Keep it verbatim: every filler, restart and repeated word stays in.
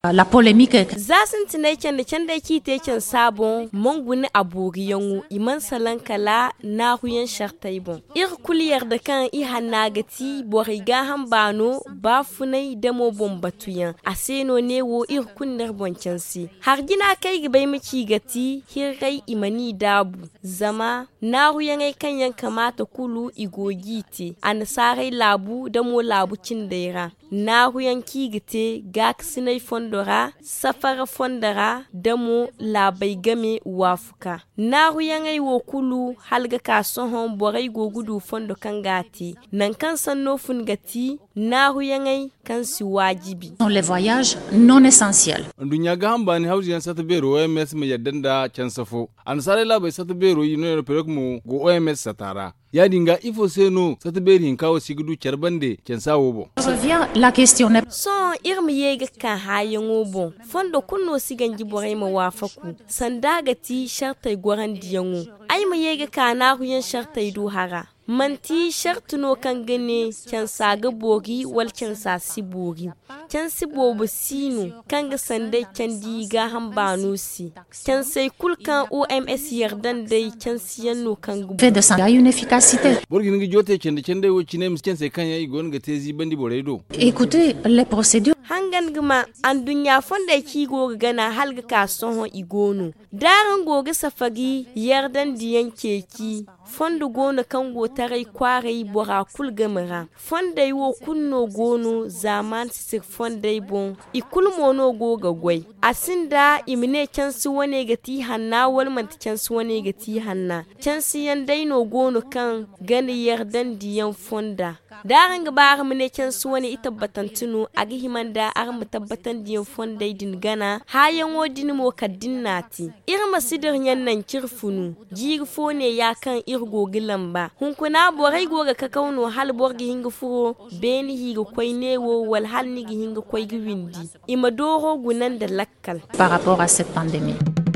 La polémique. Zasin tinaiken da can da ki teken sabon monguni abori yangu iman salan kala na huyen shartai bon. Ir kuliyar da kan i hanagati boriga hambano ba funai damo bon batuyan. Aseno ne wo ir kunnar boncansi. Har gina kai gibai miki gati hirrai imani dabu. Zama na huyen ai kan yan kamata kulu igogite. Anasarai labu damo labu cindaira. Na huyen kigite gak sinai fondora safara fondara damo labai game wafuka. Na huyen ai wokulu halga kasohon borai gogudu fondo kangati. Nan kan sanno fungati na huyen ai kan si wajibi. Les voyages non essentiels. Dunya ga hamba ni hauji yan sata bero O M S mai yaddan da can safo. An sare labai sata bero yi no perek mu go O M S satara. Ya dinga ifo seno sata beri hin kawo sigudu charbande can sawo bo. Revient la question. Son irmi yega kan hayan obo. Fondo kunno sigan jiborai ma wafaku. Sandagati shartai gwaran diyangu. Ai ma yega kana huyan shartai duhara. Manti shartuno kan gane can saga bogi wal can sasi bogi. Can si bobo sino kan ga sandai can diga hambano si. Can sai kulkan O M S yardan dai can siyan no kan gubo. Fait de ça, il y a une efficacité. Borgi ngi jote cende cende wo cinem can sai kan yayi gon ga tezi bandi boredo. Écoutez les procédures. Hangan gama an dunya fonda ki go gana halga kason ho igono. Daran goga safagi yardan diyan keki. Fondo gono kango tarai kwarai bora kul gamara. Fonda wo kunno gono zaman sisir fonda bon. Ikul mono goga gwai. Asinda imine cansi wane gati hanna wal man cansi wane gati hanna. Cansi yandai no gono kan gani yardan diyan fonda. Daran gabar mine cansi wane ita batantunu agi himanda ar mutabbatan diyan fonda din gana hayan wodin mo kaddin nati. Irma sidir yannan kirfunu. Jirfo ne ya kan irgo gilamba. Hunkuna borai goga kakauno hal borgi hinga furo beni higa kwai newo wal hal nigi hinga kwai gwindi. Ima doro gunan da lakkal. Par rapport à cette pandémie.